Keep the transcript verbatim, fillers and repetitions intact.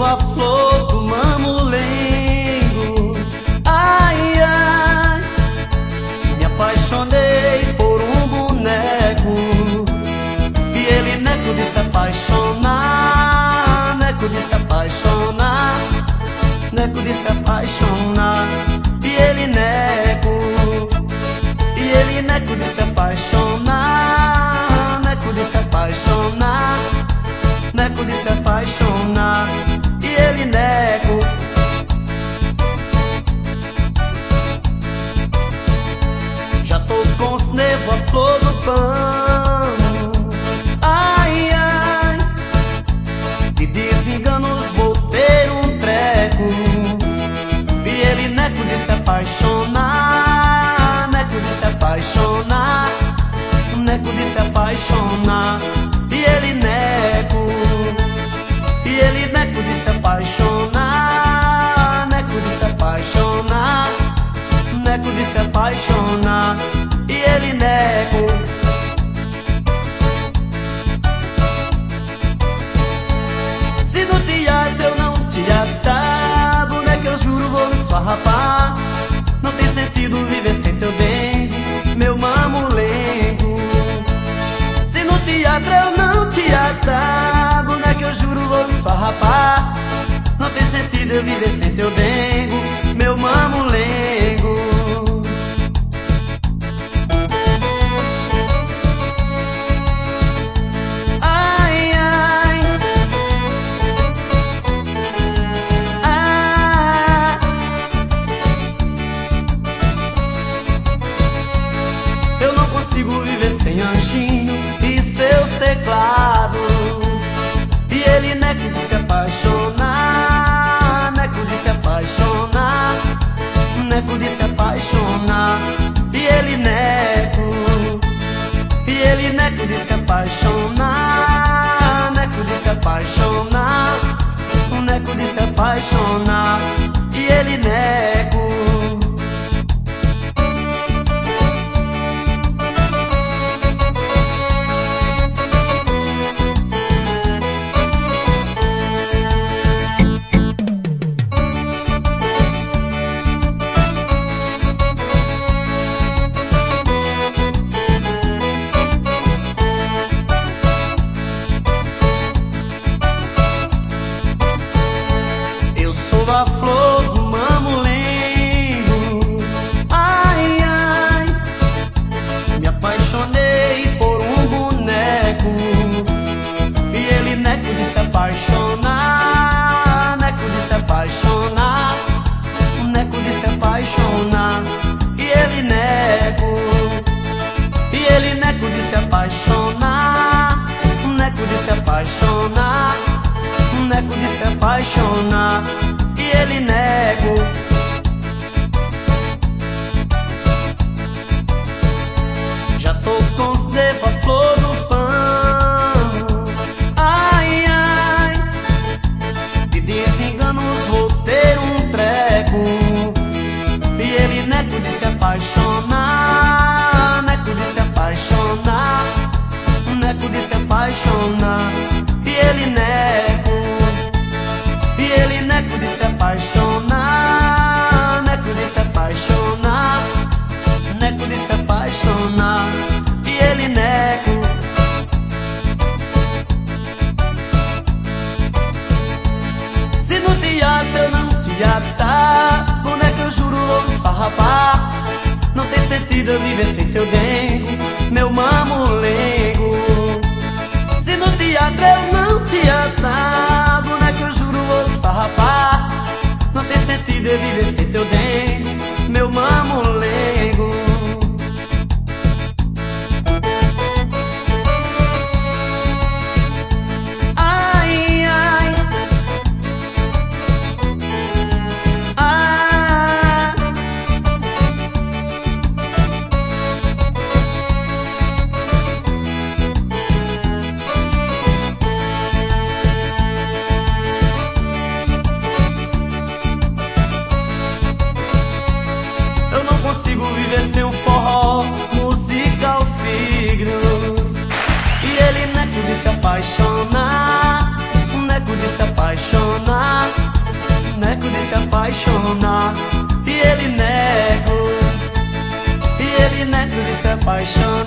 sou a flor do mamulengo. Ai, ai, me apaixonei por um boneco e ele neco de se apaixonar, neco de se apaixonar, neco de se apaixonar. E ele neco, e ele neco de se apaixonar, neco de se apaixonar, neco de se apaixonar. E ele neco, já tô com os nervos a flor do pano. Ai, ai, de desenganos vou ter um treco. E ele neco de se apaixonar, neco de se apaixonar, neco de se apaixonar. E ele neco, e ele neco de se apaixonar, neco de se apaixonar, neco de se apaixonar. E ele neco, se no teatro eu não te atar, boneca, eu juro vou me esfarrapar. Não tem sentido viver sem teu dengue, meu mamulengo. Se no teatro eu não te atar, boneca, eu juro vou me esfarrapar. Não tem sentido eu viver sem teu dengo, meu mamulengo. Ai, ai, ah, eu não consigo viver sem anjinho e seus teclados. E ele neco de se apaixonar, neco de se apaixonar, neco de se apaixonar. E ele neco, e ele neco de se apaixonar, neco de se apaixonar, neco de se apaixonar. E ele neco, a flor do mamulengo. Ai, ai, me apaixonei por um boneco e ele neco de se apaixonar, neco de se apaixonar, neco de se apaixonar. E ele neco, e ele neco de se apaixonar, neco de se apaixonar, neco de se apaixonar. E ele nego, já tô com os dedos a flor do pano. Ai, ai, de desenganos vou ter um treco. E ele neco de se apaixonar, neco de se apaixonar, neco de se apaixonar. E ele nego, e ele neco de se apaixonar, neco de se apaixonar, neco de se apaixonar. E ele neco, se no teatro eu não te atar, boneca, eu juro vou me esfarrapar. Não tem sentido eu viver sem teu dengo, meu mamulengo. Se no teatro eu não te atar, boneca, eu juro vou me esfarrapar. Não tem sentido eu viver sem teu dengo, meu mamulengo. Ai, ai, ah, apaixonar. E ele nega, e ele nega de se apaixonar.